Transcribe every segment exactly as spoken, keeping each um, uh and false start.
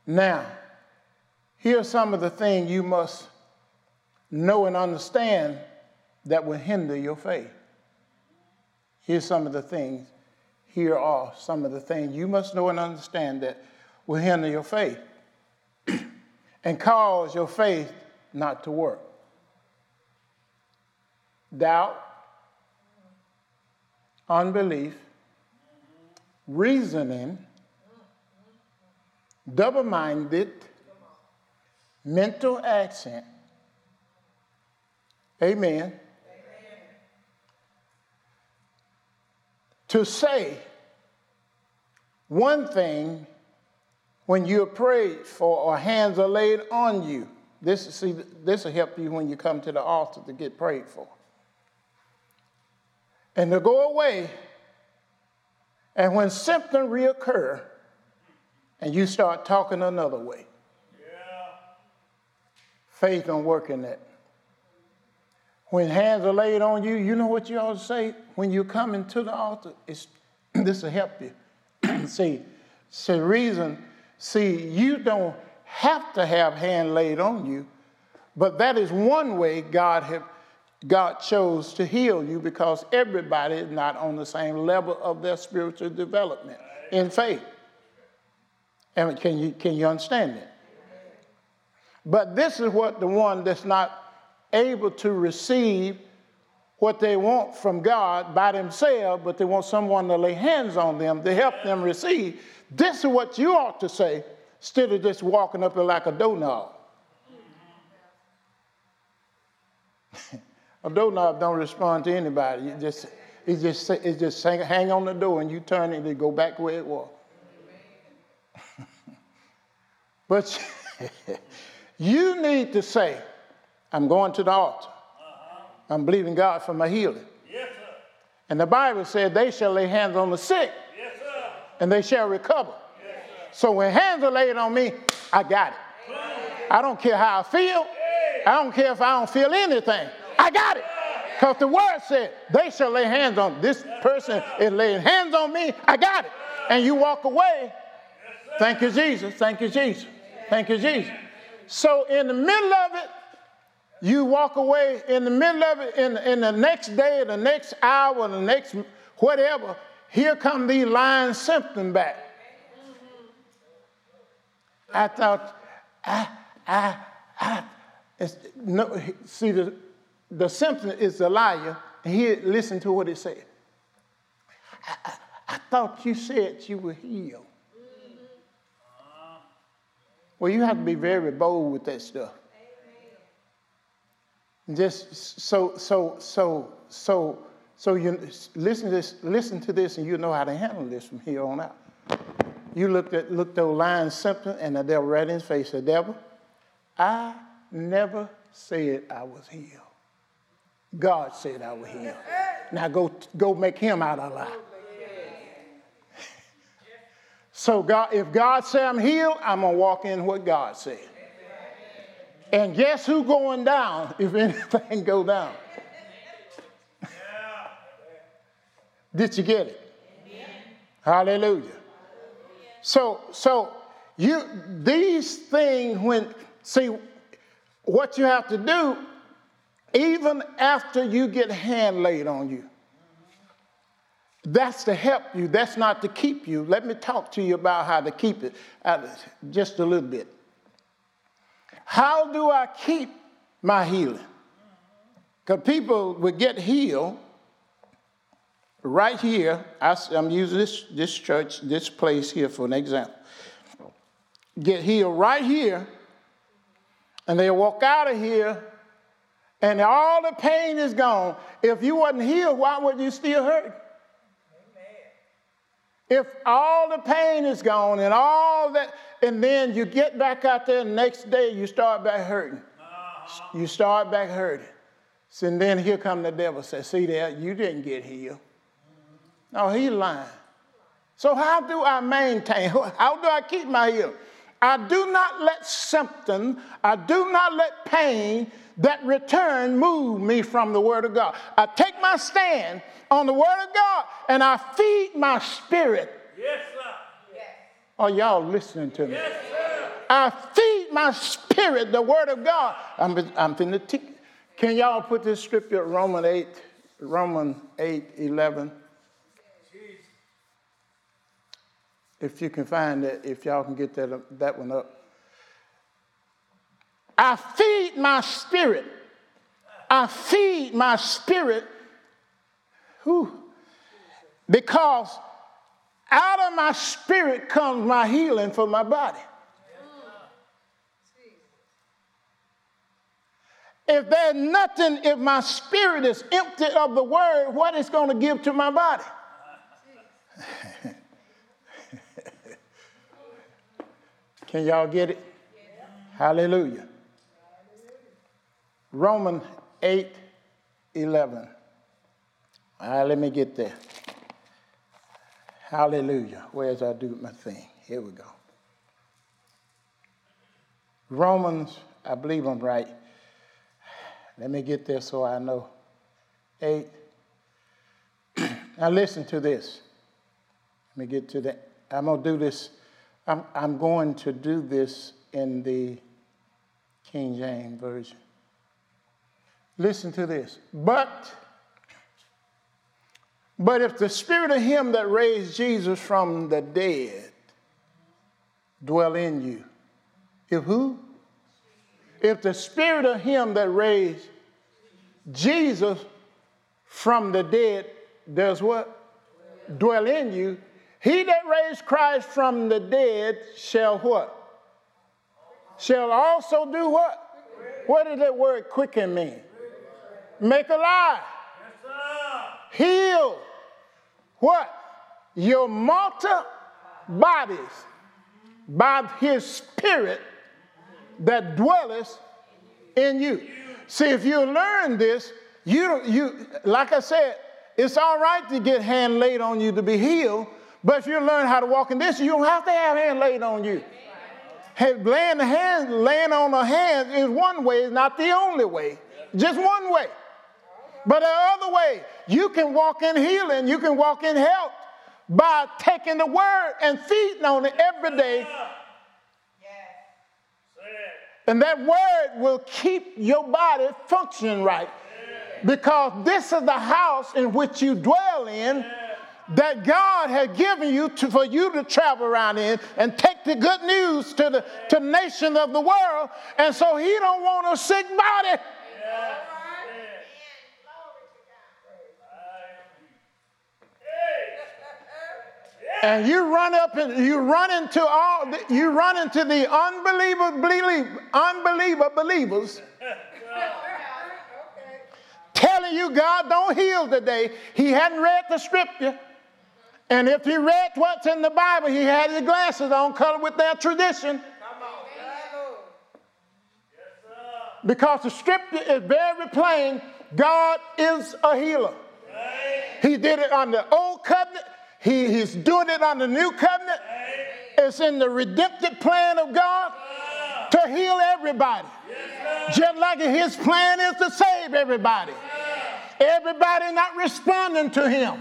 Now, here are some of the things you must know and understand that will hinder your faith. Here's some of the things. Here are some of the things you must know and understand that will hinder your faith and cause your faith not to work. Doubt, unbelief, reasoning, double-minded, mental accent. Amen. Amen. To say one thing when you're prayed for or hands are laid on you. This, see, this will help you when you come to the altar to get prayed for. And to go away, and when symptoms reoccur, and you start talking another way. Yeah. Faith don't work in that. When hands are laid on you, you know what you ought to say? When you come into the altar, it's, this will help you. see, see, reason, see, you don't have to have hand laid on you, but that is one way God have, God chose to heal you, because everybody is not on the same level of their spiritual development in faith. And can you, can you understand that? But this is what the one that's not able to receive what they want from God by themselves, but they want someone to lay hands on them to help them receive. This is what you ought to say instead of just walking up there like a doorknob. A doorknob don't respond to anybody. You just, it just, it just hang, hang on the door and you turn it and go back where it was. But you need to say, I'm going to the altar. Uh-huh. I'm believing God for my healing. Yes, sir. And the Bible said they shall lay hands on the sick. Yes, sir. And they shall recover. Yes, so when hands are laid on me, I got it. Amen. I don't care how I feel. I don't care if I don't feel anything. I got it. Because the word said they shall lay hands on this person is laying hands on me. I got it. And you walk away. Thank you, Jesus. Thank you, Jesus. Thank you, Jesus. So in the middle of it, you walk away in the middle of it, in, in the next day, the next hour, the next whatever, here come these lying symptoms back. I thought, I, I, I, it's, no, see, the, the symptom is the liar, and here, listen to what it said. I, I, I thought you said you were healed. Well, you have to be very bold with that stuff. Just so, so, so, so, so you listen to this, listen to this, and you know how to handle this from here on out. You looked at looked those lying symptoms, and the devil right in his face. The devil, I never said I was healed. God said I was healed. Now go, go make him out a lie. So God, if God said I'm healed, I'm gonna walk in what God said. And guess who going down if anything go down? Did you get it? Amen. Hallelujah. So, so you these things when see what you have to do, even after you get hand laid on you. That's to help you. That's not to keep you. Let me talk to you about how to keep it just a little bit. How do I keep my healing? Because people would get healed right here. I, I'm using this, this church, this place here for an example. Get healed right here, and they walk out of here, and all the pain is gone. If you wasn't healed, why would you still hurt? If all the pain is gone and all that, and then you get back out there the next day, you start back hurting. Uh-huh. You start back hurting. So, and then here come the devil says, see there, you didn't get healed. Mm-hmm. No, he's lying. So how do I maintain, how do I keep my healing? I do not let symptom, I do not let pain that return move me from the word of God. I take my stand on the word of God and I feed my spirit. Yes, sir. Yes. Are y'all listening to me? Yes, sir. I feed my spirit the word of God. I'm, I'm finna teach. Can y'all put this scripture, Romans eight, Romans eight, eleven? If you can find it, if y'all can get that, that one up. I feed my spirit. I feed my spirit. Whew, because out of my spirit comes my healing for my body. If there's nothing, if my spirit is empty of the word, what is going to give to my body? Can y'all get it? Yeah. Hallelujah. Romans eight, eleven. All right, let me get there. Hallelujah. Where's I do my thing? Here we go. Romans, I believe I'm right. Let me get there so I know. Eight. Now listen to this. Let me get to that. I'm going to do this. I'm, I'm going to do this in the King James Version. Listen to this. But, but if the spirit of him that raised Jesus from the dead dwell in you. If who? If the spirit of him that raised Jesus from the dead does what? Dwell in you. He that raised Christ from the dead shall what? Shall also do what? What does that word quicken mean? Make alive. Heal. What? Your mortal bodies by his spirit that dwelleth in you. See, if you learn this, you, you, like I said, it's all right to get hand laid on you to be healed, but if you learn how to walk in this, you don't have to have hand laid on you. Hey, laying the hand, laying on the hands is one way, it's not the only way. Just one way. But the other way, you can walk in healing, you can walk in health by taking the word and feeding on it every day. And that word will keep your body functioning right. Because this is the house in which you dwell in that God has given you to, for you to travel around in and take the good news to the to nations of the world. And so he don't want a sick body. And you run up and you run into all the, you run into the unbeliever, believe, unbeliever believers telling you God don't heal today. He hadn't read the scripture. And if he read what's in the Bible, he had his glasses on, colored with their tradition. Because the scripture is very plain. God is a healer. He did it on the old covenant. He, he's doing it on the new covenant. It's in the redemptive plan of God to heal everybody. Just like his plan is to save everybody. Everybody not responding to him.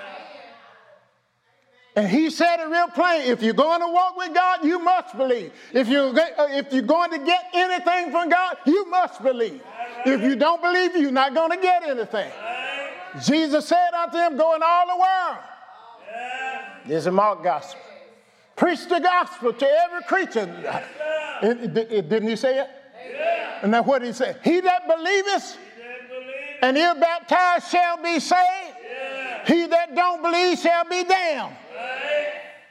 And he said it real plain. If you're going to walk with God, you must believe. If you're, if you're going to get anything from God, you must believe. If you don't believe, you're not going to get anything. Jesus said unto him, go in all the world. This is Mark gospel. Preach the gospel to every creature. It, it, it, didn't he say it? Yeah. And that's what he said. He that believeth and is baptized shall be saved. Yeah. He that don't believe shall be damned. Right.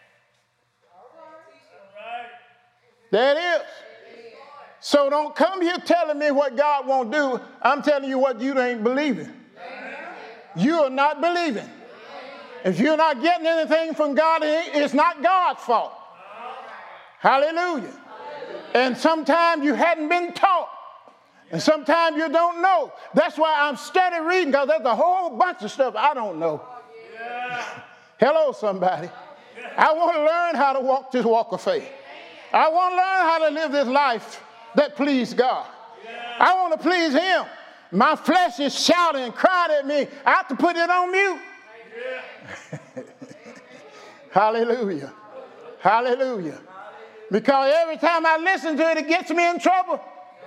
There it is. So don't come here telling me what God won't do. I'm telling you what you ain't believing. You are not believing. If you're not getting anything from God, it's not God's fault. Hallelujah. And sometimes you hadn't been taught. And sometimes you don't know. That's why I'm steady reading, because there's a whole bunch of stuff I don't know. Hello, somebody. I want to learn how to walk this walk of faith. I want to learn how to live this life that pleases God. I want to please him. My flesh is shouting and crying at me. I have to put it on mute. Hallelujah. Hallelujah. Because every time I listen to it, it gets me in trouble.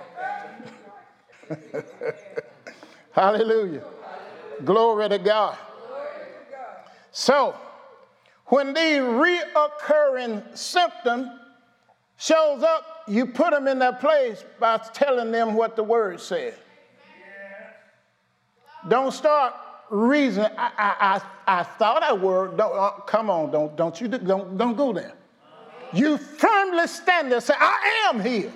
Hallelujah. Glory to God. So, when the reoccurring symptom shows up, you put them in their place by telling them what the word said. Don't start reasoning. I, I, I, I thought I were. Don't, uh, come on, don't, don't you don't, don't go there. You firmly stand there and say, I am healed.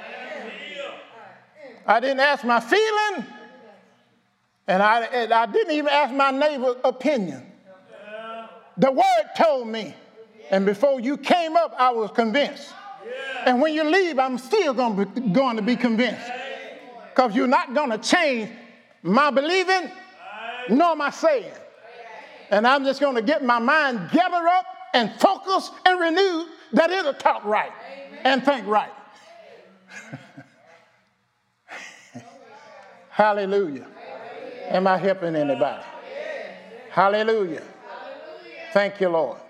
I didn't ask my feeling, and I, and I didn't even ask my neighbor's opinion. The word told me, and before you came up, I was convinced. And when you leave, I'm still going to be, going to be convinced, because you're not going to change my believing nor my saying. And I'm just going to get my mind gathered up and focused and renewed that it'll talk right and think right. Hallelujah. Am I helping anybody? Hallelujah. Thank you, Lord.